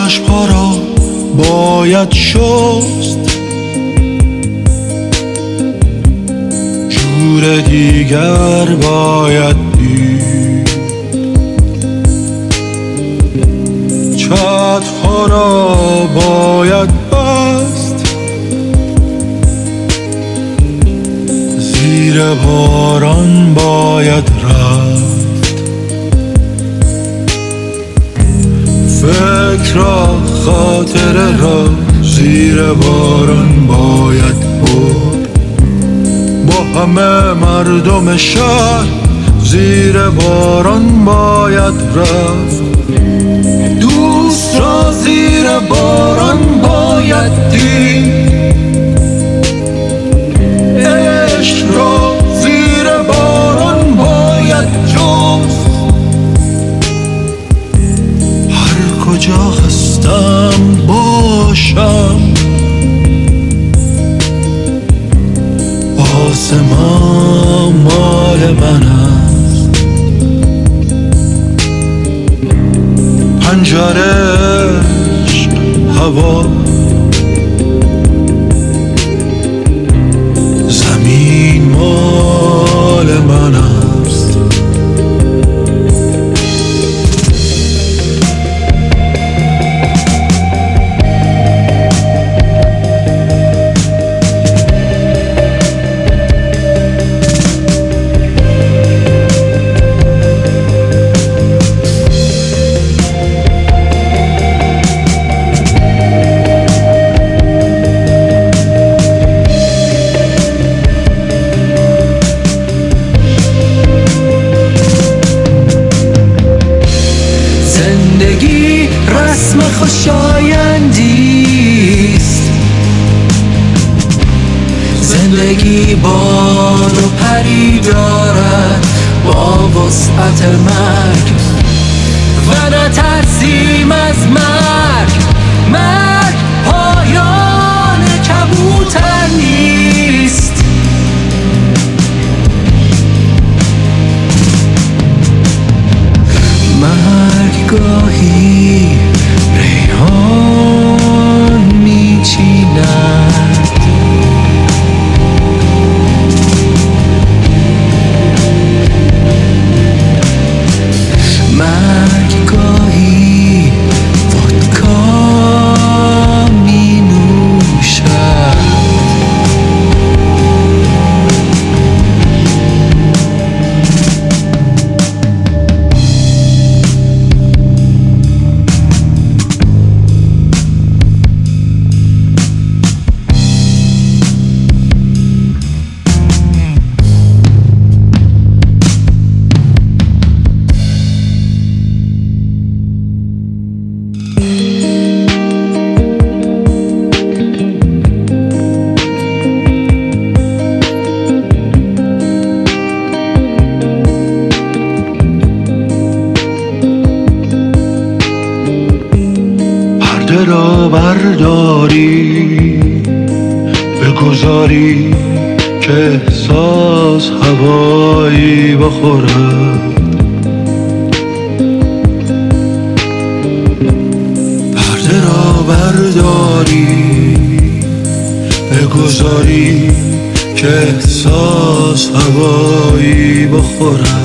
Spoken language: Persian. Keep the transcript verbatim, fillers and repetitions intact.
چشم‌ها را باید شست، جور دیگر باید دید. چترها را باید بست، زیر باران باید رفت. فکر را خاطره را زیر باران باید برد. با همه مردم شهر زیر باران باید رفت. دوست را زیر باران باید دید، عشق را زیر باران باید جست. هر کجا هستم باشم، آسمان مال من است. پنجره‌اش هوا، زمین مال من است. زندگی رسم خوشایندیست، زندگی بال و پری دارد با وسعت مرگ و نترسیم از مرگ. مرگ پایان کبوتر نیست. مرگ گاهی ریحان میچیند، مرگ گاهی ودکا می نوشد. پرده را برداری، بگذاری که احساس هوایی بخورد. پرده را برداری، بگذاری که احساس هوایی بخورد.